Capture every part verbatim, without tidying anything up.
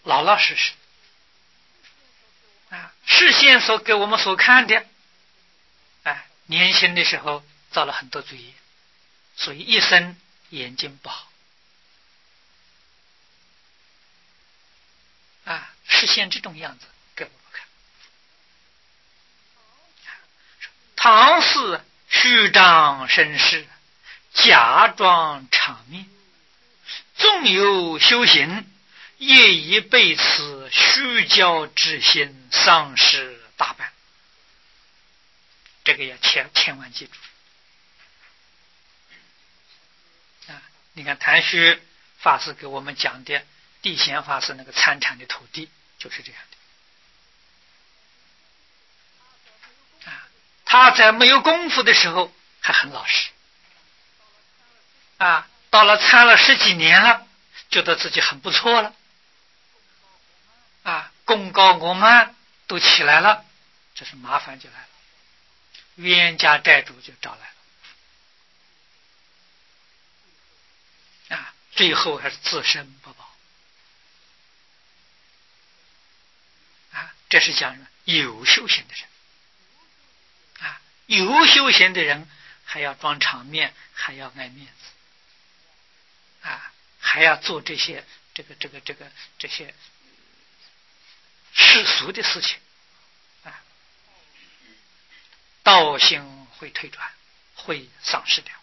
老老实实啊，视线所给我们所看的，啊，年轻的时候造了很多罪业，所以一生眼睛不好啊，视线这种样子给我们看。唐氏虚张声势，假装场面，纵有修行，业已被此虚骄之心丧失大半。这个要千千万记住啊！你看谭虚法师给我们讲的地贤法师那个参禅的土地就是这样的啊。他在没有功夫的时候还很老实啊，到了参了十几年了，觉得自己很不错了啊，功高我慢都起来了，这是麻烦就来了，冤家债主就找来了啊，最后还是自身不保啊。这是讲有修行的人啊，有修行的人还要装场面，还要爱面子啊，还要做这些这个这个这个这些世俗的事情啊，道心会退转，会丧失掉。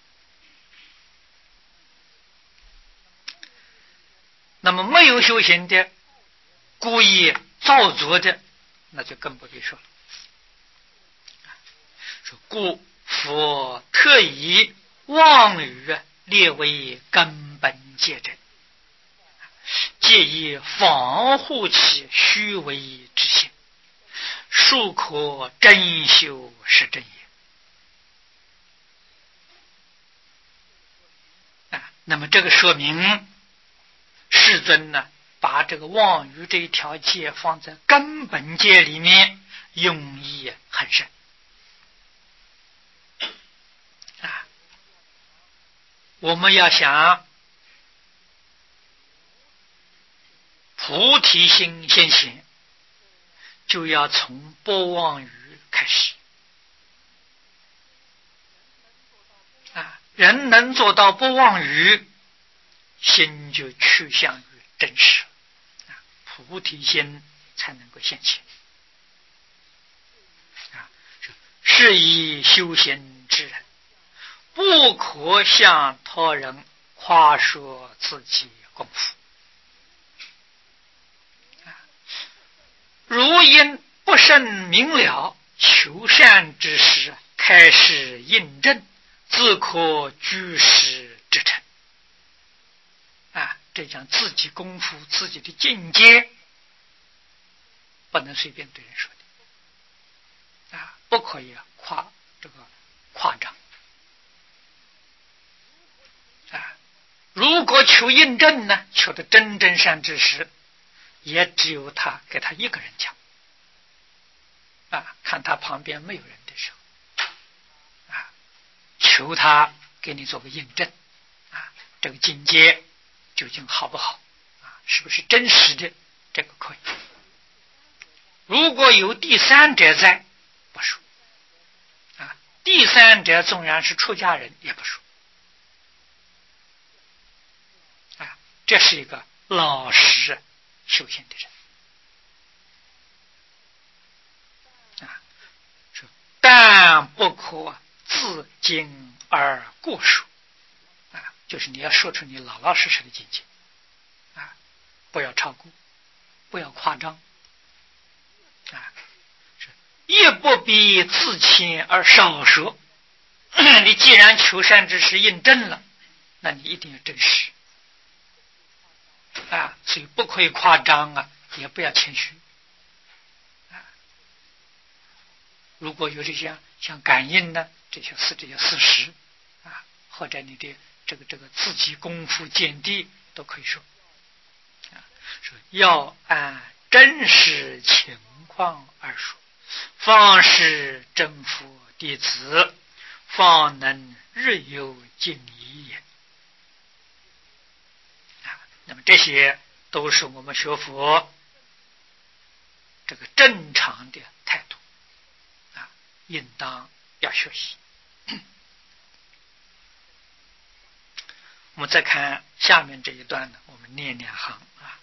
那么没有修行的，故意造作的，那就更不必说了。说故佛特以妄语列为根本戒者，借以防护其虚伪之心，庶可真修实证也啊。那么这个说明世尊呢，把这个妄语这一条戒放在根本戒里面，用意很深啊。我们要想菩提心先行，就要从不妄语开始啊。人能做到不妄语，心就趋向于真实啊，菩提心才能够现前啊。是以修行之人，不可向他人夸说自己功夫啊。如因不甚明了求善之时，开始印证，自可居士之成啊。这讲自己功夫，自己的境界不能随便对人说的啊，不可以夸这个夸张啊。如果求印证呢，求的真正善知识，也只有他给他一个人讲啊，看他旁边没有人的时候啊，求他给你做个印证啊，这个境界究竟好不好啊？是不是真实的？这个可以。如果有第三者在，不说啊。第三者纵然是出家人，也不说啊。这是一个老实修行的人啊。说但不可自矜而过说啊，就是你要说出你老老实实的境界啊，不要超过，不要夸张啊，也不必自谦而少说。你既然求善之事印证了，那你一定要真实啊，所以不可以夸张啊，也不要谦虚啊。如果有这些像感应呢，这些是这些事实啊，或者你的这个这个自己功夫见地都可以说啊，说要按真实情况而说，方是真佛弟子，方能日有尽疑也啊。那么这些都是我们学佛这个正常的态度啊，应当要学习。我们再看下面这一段呢，我们念两行啊。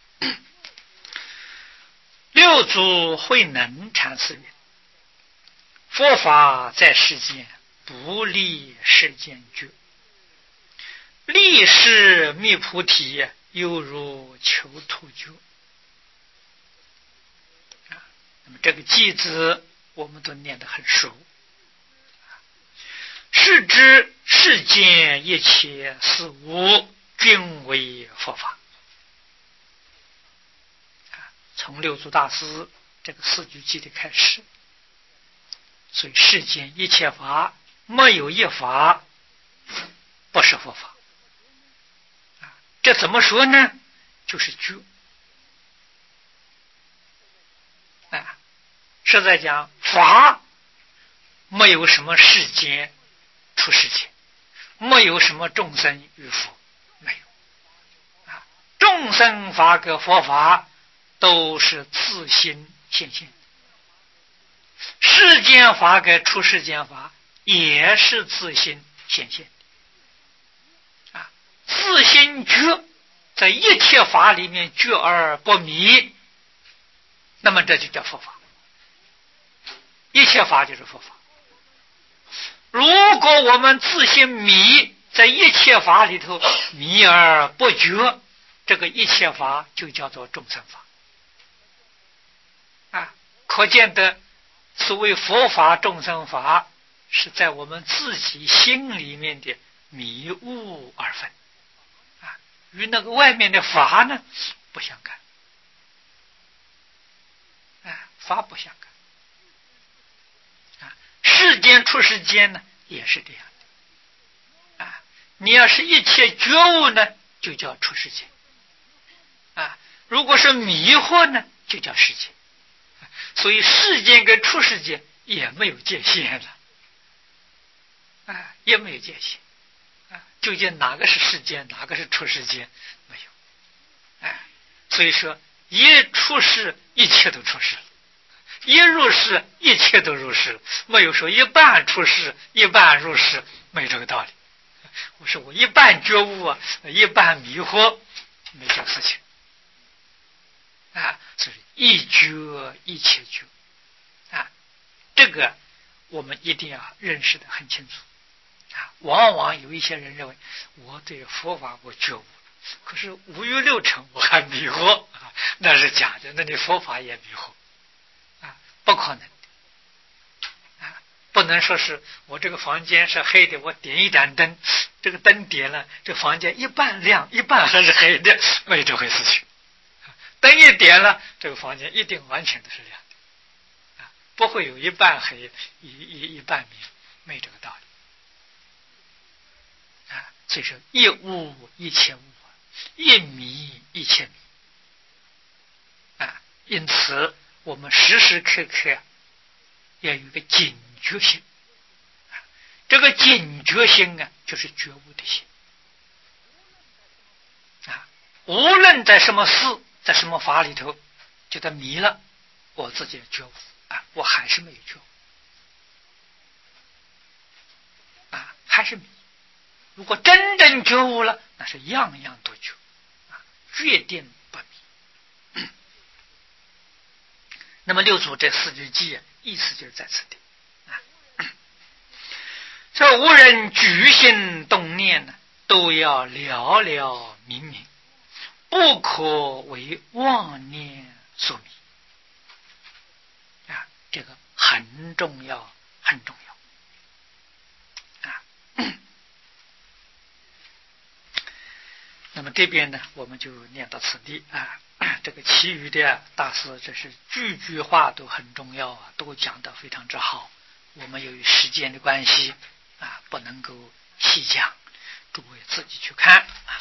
六祖慧能禅师云：佛法在世间，不离世间觉，立誓觅菩提，犹如求突厥。啊，那么这个偈子我们都念得很熟。是知世间一切事物均为佛法。从六祖大师这个四句偈的开始，所以世间一切法，没有一法不是佛法。这怎么说呢？就是觉。啊，是在讲法没有什么世间出世间，没有什么众生与佛，没有。啊，众生法跟佛法都是自心现现，世间法跟出世间法也是自心现现。啊，自心觉，在一切法里面觉而不迷，那么这就叫佛法。一切法就是佛法。如果我们自心迷，在一切法里头迷而不觉，这个一切法就叫做众生法。啊，可见的所谓佛法众生法，是在我们自己心里面的迷雾而分，啊，与那个外面的法呢不相干，啊，法不相干，啊，世间出世间呢也是这样的，啊，你要是一切觉悟呢，就叫出世间，啊，如果是迷惑呢，就叫世间。所以世间跟出世间也没有界限了，啊，也没有界限，啊，究竟哪个是世间，哪个是出世间，没有，哎，所以说一出世一切都出世了，一入世一切都入世了，没有说一半出世一半入世，没这个道理。我说我一半觉悟啊，一半迷惑，没这事情。啊，所以一觉一切觉，啊，这个我们一定要认识的很清楚。啊，往往有一些人认为我对佛法我觉悟了，可是五欲六尘我还迷惑，啊，那是假的，那你佛法也迷惑，啊，不可能的，啊，不能说是我这个房间是黑的，我点一盏灯，这个灯点了，这房间一半亮一半还是黑的，没这回事情。灯一点了，这个房间一定完全都是亮的，啊，不会有一半黑一一一半明，没这个道理，啊，所以说一悟一切悟，一迷一切迷，啊，因此我们时时刻刻要有一个警觉性，啊，这个警觉性啊，就是觉悟的心，啊，无论在什么事。在什么法里头觉得迷了，我自己觉悟啊，我还是没有觉悟啊，还是迷。如果真正觉悟了，那是样样都觉啊，决定不迷。那么六祖这四句偈啊，意思就是在此地啊，这无人举心动念呢，都要了了明明。不可为妄念所迷，啊，这个很重要，很重要，啊。那么这边呢，我们就念到此地啊。这个其余的大师，这是句句话都很重要啊，都讲得非常之好。我们由于时间的关系啊，不能够细讲，诸位自己去看啊。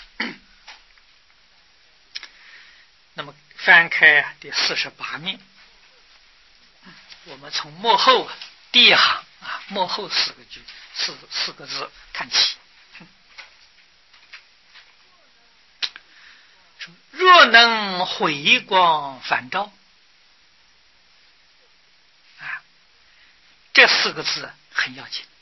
那么翻开第四十八面，我们从末后啊第一行啊末后四个句四四个字看起。若能回光返照啊，这四个字很要紧。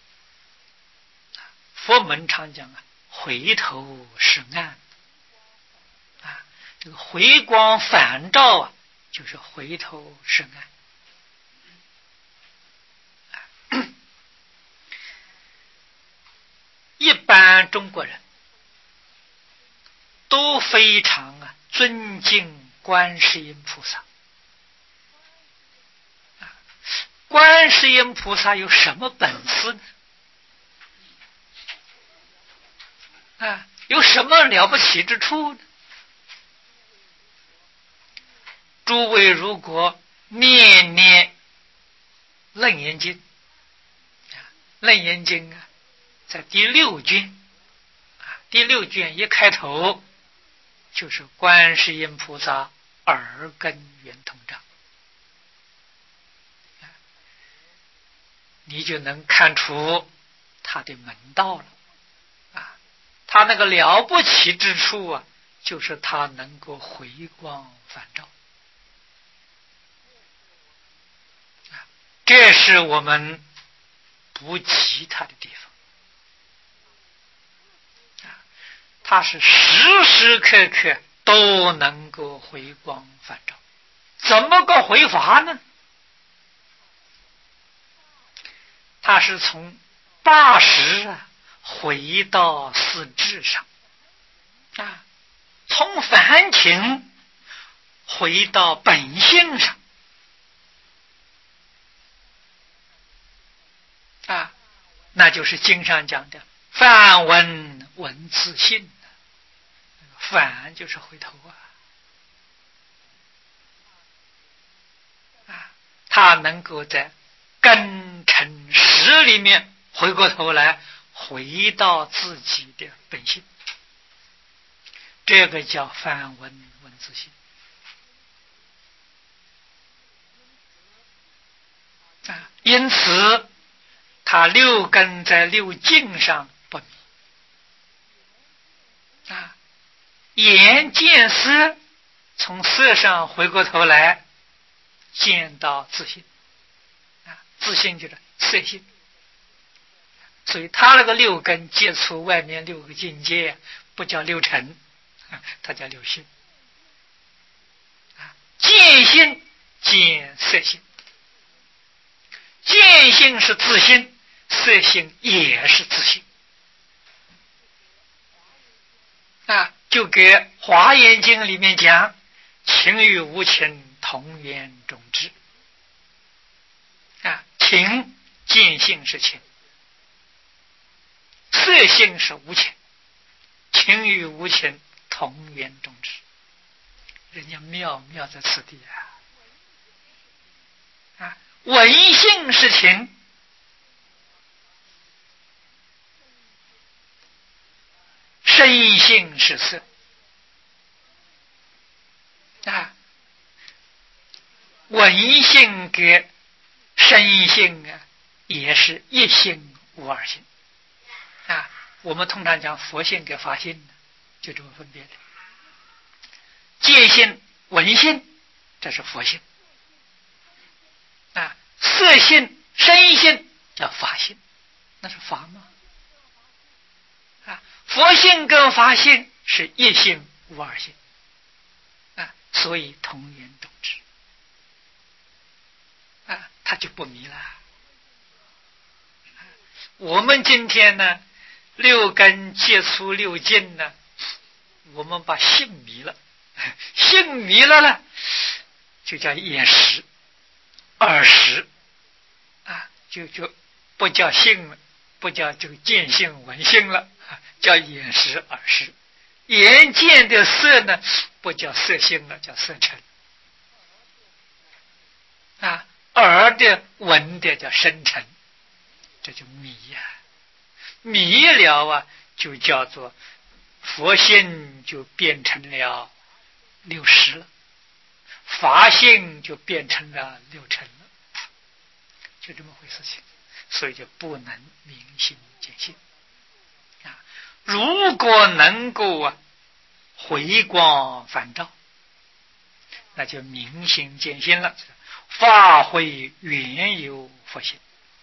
佛门常讲啊，回头是岸啊，这个回光返照啊，就是回头是岸。一般中国人都非常啊尊敬观世音菩萨。观世音菩萨有什么本事呢？啊，有什么了不起之处呢？诸位如果念念楞严经，楞严经啊，在第六卷啊，第六卷一开头就是观世音菩萨耳根圆通章，你就能看出他的门道了啊！他那个了不起之处啊，就是他能够回光返照。这是我们不及他的地方，他是时时刻刻都能够回光返照。怎么个回法呢？他是从八识啊回到四智上啊，从凡情回到本性上啊，那就是经上讲的梵闻闻自性，梵就是回头啊，啊，他能够在根尘识里面回过头来，回到自己的本性，这个叫梵闻闻自性啊。因此他六根在六境上不迷啊，眼见色，从色上回过头来见到自性啊，自性就是色性，所以他那个六根接触外面六个境界，不叫六尘，它叫六性啊。见性见色性，见性是自性，色性也是自性啊。就给《华严经》里面讲，情与无情同源种质啊，情见性是情，色性是无情，情与无情同源种质，人家妙妙在此地啊！啊，闻性是情，声性是色啊，闻性跟声性啊，也是一性无二性啊。我们通常讲佛性跟法性就这么分别的。见性闻性这是佛性啊，色性声性叫法性，那是法吗？啊，佛性跟法性是一性无二性啊，所以同源种质啊，他就不迷了。我们今天呢，六根接触六境呢，我们把性迷了，性迷了呢，就叫眼识、耳识啊，就就不叫性了，不叫这个见性、闻性了，叫眼识、耳识。眼见的色呢，不叫色性了，叫色尘啊。耳的闻的叫声尘，这就迷呀、啊，迷了啊，就叫做佛性就变成了六识了，法性就变成了六尘了，就这么回事情，所以就不能明心见性啊。如果能够啊回光返照那就明心见性了，发挥原有佛性，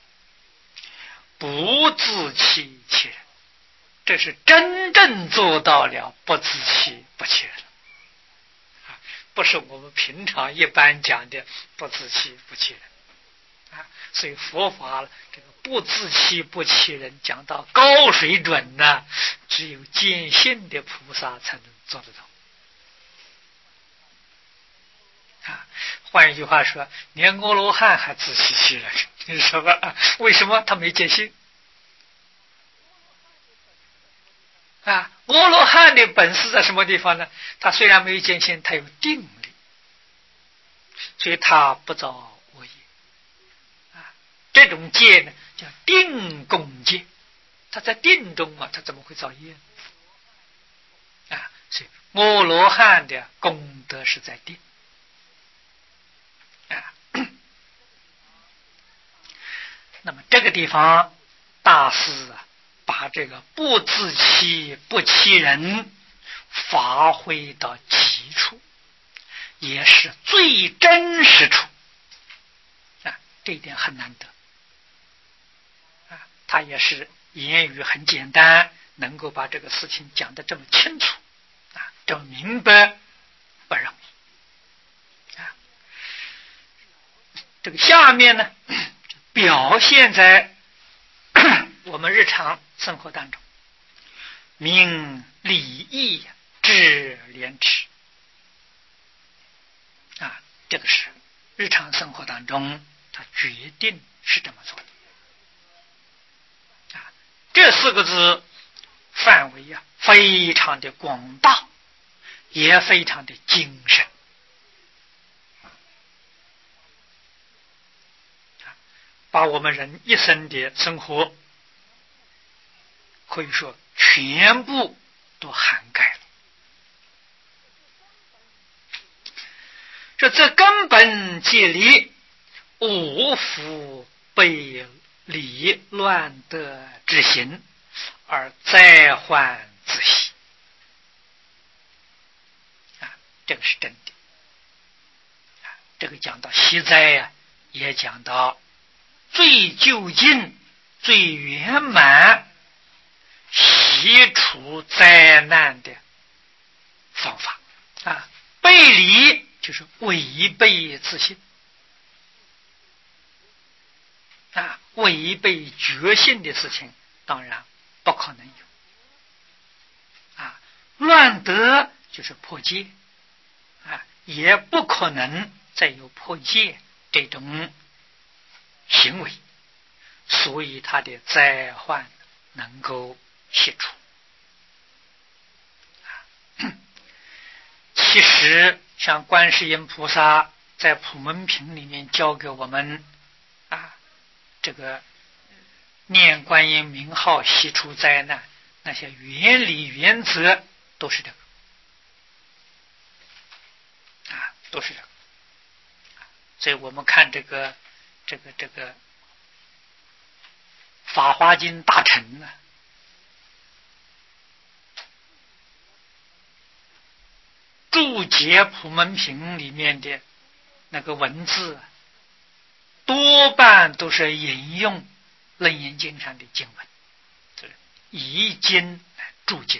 不自欺欺人，这是真正做到了不自欺不欺人，不是我们平常一般讲的不自欺不欺人啊。所以佛法这个不自欺不欺人讲到高水准呢，只有见性的菩萨才能做得到啊。换一句话说，连阿罗汉还自欺欺人，你说吧？为什么他没见性啊？阿罗汉的本事在什么地方呢？他虽然没有见性，他有定力，所以他不造恶业啊。这种戒呢，叫定共戒，他在定中嘛，他怎么会造业呢？啊，所以阿罗汉的功德是在定啊。那么这个地方，大师啊，把这个不自欺不欺人发挥到极处，也是最真实处啊，这一点很难得啊。他也是言语很简单，能够把这个事情讲得这么清楚啊，这么明白，不容易啊。这个下面呢，表现在我们日常生活当中，明礼义智廉耻啊，这个是日常生活当中他决定是这么做的啊。这四个字范围啊非常的广大，也非常的精深，把我们人一生的生活可以说全部都涵盖了。说这根本戒理，无复被理乱得之行，而灾患自息啊，这个是真的啊。这个讲到息灾呀、啊，也讲到最究竟、最圆满息除灾难的方法啊。背离就是违背自信啊，违背觉性的事情当然不可能有啊。乱得就是破戒啊，也不可能再有破戒这种行为，所以他的灾患能够息除。其实像观世音菩萨在普门品里面教给我们啊，这个念观音名号息除灾难，那些原理原则都是这个啊，都是这个。所以我们看这个这个这个法华经大乘呢，注解普门品里面的那个文字，多半都是引用楞严经上的经文，就是以经来注经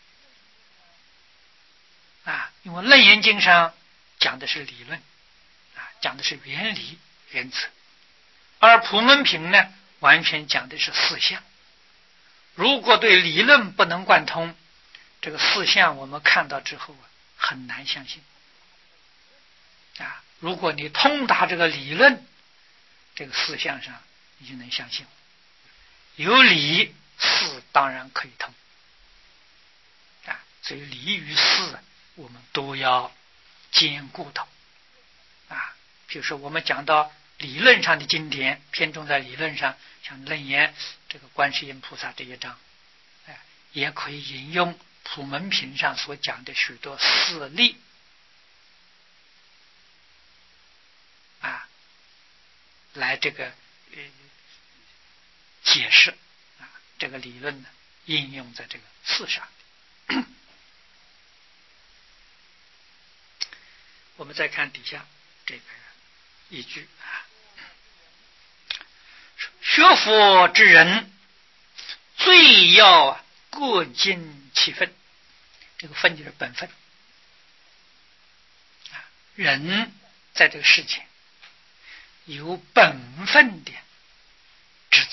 啊。因为楞严经上讲的是理论啊，讲的是原理原则，而普门品呢，完全讲的是四项。如果对理论不能贯通，这个四项我们看到之后啊，很难相信啊。如果你通达这个理论，这个四项上你就能相信，有理事当然可以通啊。所以理与事我们都要兼顾到啊。比如说我们讲到理论上的经典，偏重在理论上，像楞严这个观世音菩萨这一章，哎，也可以引用普门品上所讲的许多事例啊，来这个呃解释啊这个理论呢，应用在这个事上。 我们再看底下这个一句啊，学佛之人，最要各尽其分。这个分就是本分啊，人在这个世界有本分的职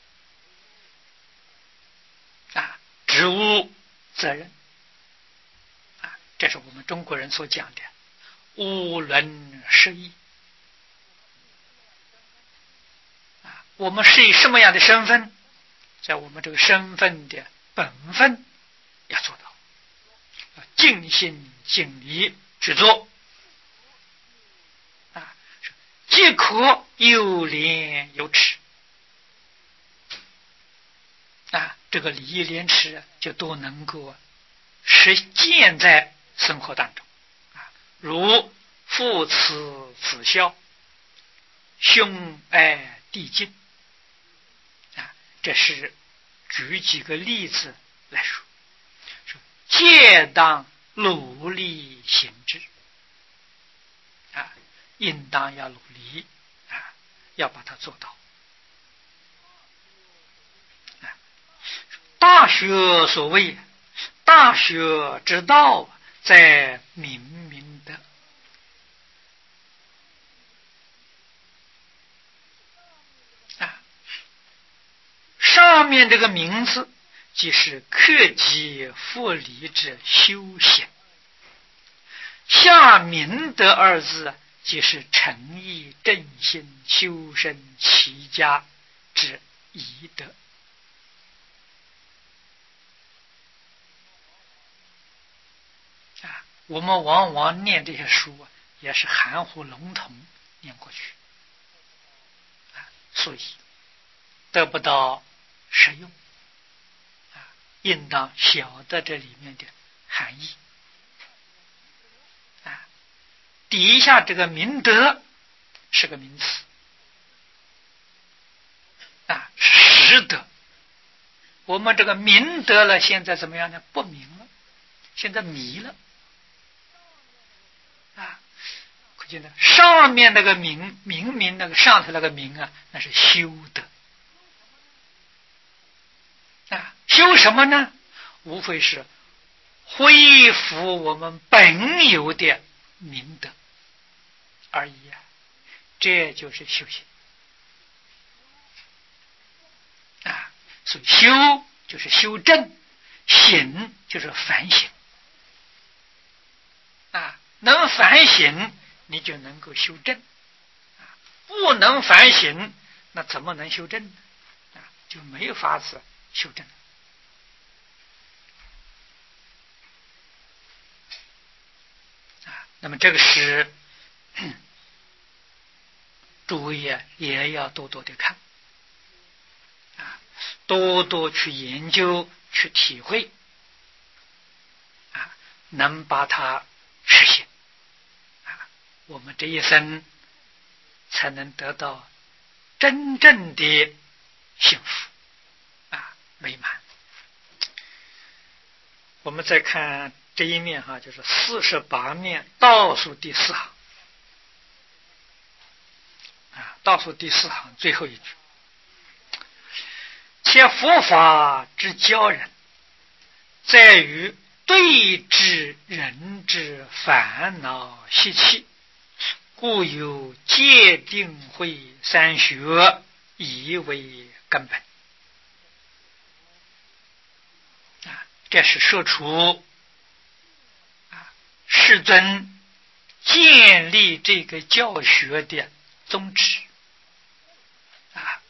责啊，职务责任啊，这是我们中国人所讲的五伦十义啊。我们是以什么样的身份，在我们这个身份的本分要做到，要尽心尽力去做啊，即可有廉有耻啊，这个礼义廉耻就都能够实践在生活当中啊，如父慈子孝，兄爱弟敬啊，这是举几个例子来说，说皆当努力行之啊，应当要努力啊，要把它做到。大学所谓大学之道，在明明德啊，上面这个名字即是克己复礼之修行，下明德二字即是诚意正心修身齐家之宜德啊。我们往往念这些书啊，也是含糊笼统念过去啊，所以得不到实用啊，应当晓得这里面的含义啊。底下这个明德是个名词啊，是实德。我们这个明德了，现在怎么样呢？不明了，现在迷了啊。可见呢，上面那个明明明那个上头那个明啊，那是修德啊。修什么呢？无非是恢复我们本有的明德而已啊，这就是修行啊。所以修就是修正，行就是反省啊。能反省，你就能够修正啊；不能反省，那怎么能修正呢？啊，就没有法子修正啊。那么这个是诸位啊，也要多多的看啊，多多去研究，去体会啊，能把它实现啊，我们这一生才能得到真正的幸福啊，美满。我们再看这一面哈，就是四十八面倒数第四行啊，倒数第四行最后一句，且佛法之教人，在于对治人之烦恼习气，故有戒定慧三学以为根本啊。这是说出啊世尊建立这个教学的宗旨啊，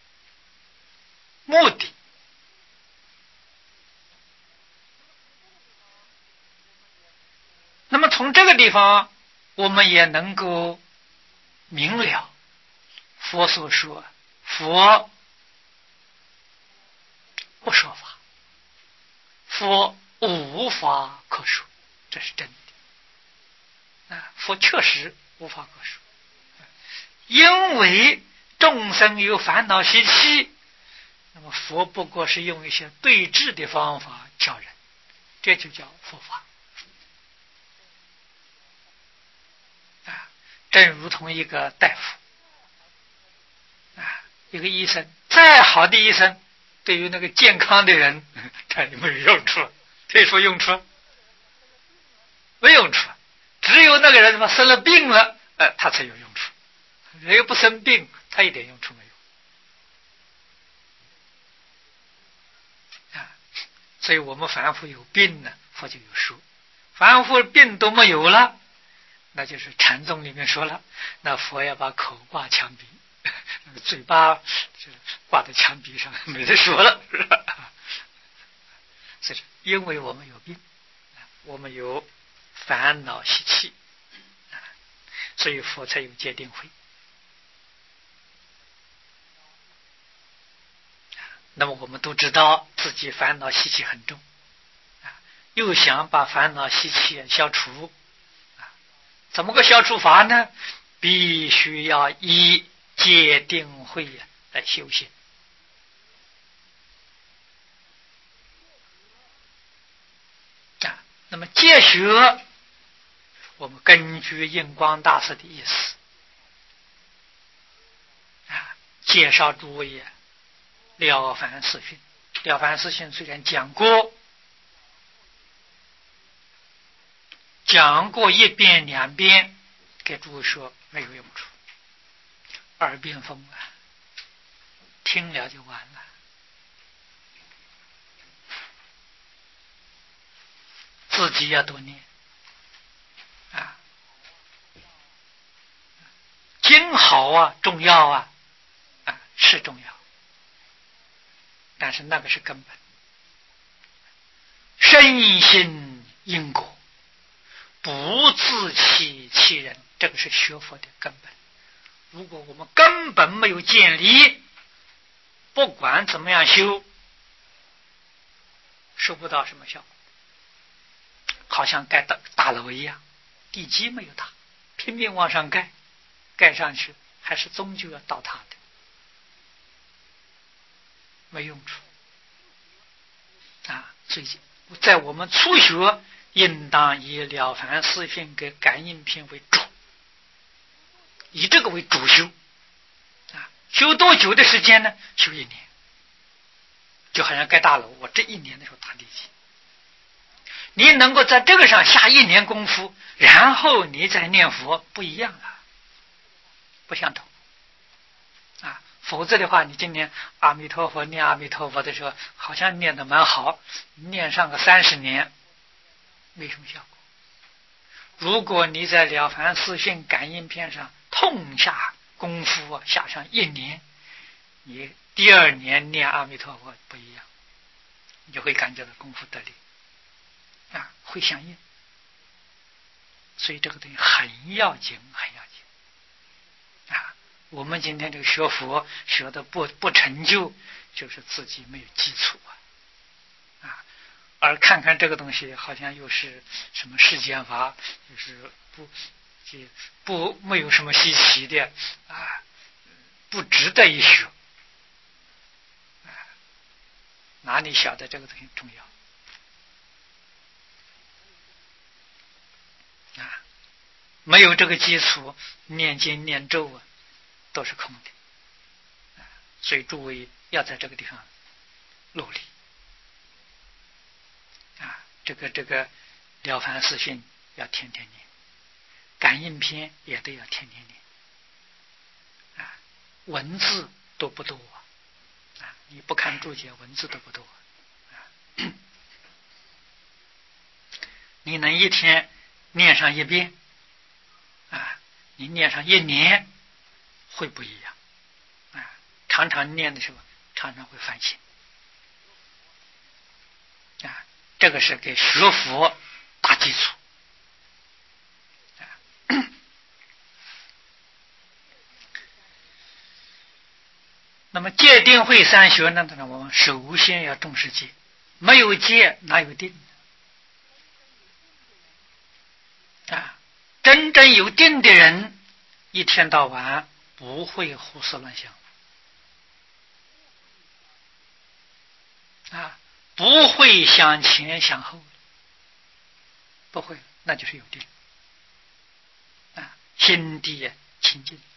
目的。那么从这个地方，我们也能够明了佛所说，佛不说法，佛无法可说，这是真的啊！佛确实无法可说，因为众生有烦恼习气，那么佛不过是用一些对治的方法教人，这就叫佛法正如同一个大夫啊，一个医生，再好的医生，对于那个健康的人，他有没有用处？可以说用处没用处，只有那个人什么生了病了，呃，他才有用处。人又不生病，他一点用处没有啊。所以我们凡夫有病呢，佛就有说；凡夫病都没有了，那就是禅宗里面说了，那佛要把口挂墙壁，那个嘴巴就挂在墙壁上，没得说了，是吧？所以因为我们有病，我们有烦恼习气，所以佛才有戒定慧。那么我们都知道自己烦恼习气很重，又想把烦恼习气消除，怎么个消除法呢？必须要以戒定慧来修行。啊，那么戒学，我们根据印光大师的意思啊，介绍诸位了凡四训。了凡四训虽然讲过，讲过一遍两遍，给诸位说没有用处，耳边风啊，听了就完了。自己要多念啊，经好啊，重要啊，啊是重要，但是那个是根本。深信因果，不自欺欺人，这个是学佛的根本。如果我们根本没有建立，不管怎么样修，收不到什么效果。好像盖大大楼一样，地基没有打，拼命往上盖，盖上去还是终究要倒塌的，没用处啊。所以在我们初学，应当以了凡四训跟感应篇为主，以这个为主修啊。修多久的时间呢？修一年，就好像盖大楼，我这一年的时候打地基。你能够在这个上下一年功夫，然后你再念佛，不一样了，不相同啊。否则的话，你今年阿弥陀佛念阿弥陀佛的时候，好像念得蛮好，念上个三十年，没什么效果。如果你在了凡四训感应篇上痛下功夫下上一年，你第二年念阿弥陀佛不一样，你就会感觉到功夫得力啊，会相应。所以这个东西很要紧，很要紧啊！我们今天这个学佛学的不不成就，就是自己没有基础啊啊！而看看这个东西，好像又是什么世间法，就是不不没有什么稀奇的啊，不值得一学啊！哪里晓得这个东西重要？啊，没有这个基础，念经念咒啊，都是空的。所以诸位要在这个地方努力啊！这个这个了凡四训要天天念，感应篇也都要天天念啊。文字多不多啊？你不看注解，文字多不多啊？你能一天念上一遍啊，你念上一年会不一样啊！常常念的时候，常常会反省啊，这个是给学佛打基础啊。那么戒定慧三学呢？我们首先要重视戒，没有戒哪有定啊？真正有定的人，一天到晚不会胡思乱想啊，不会想前想后，不会，那就是有定啊。 心地清净。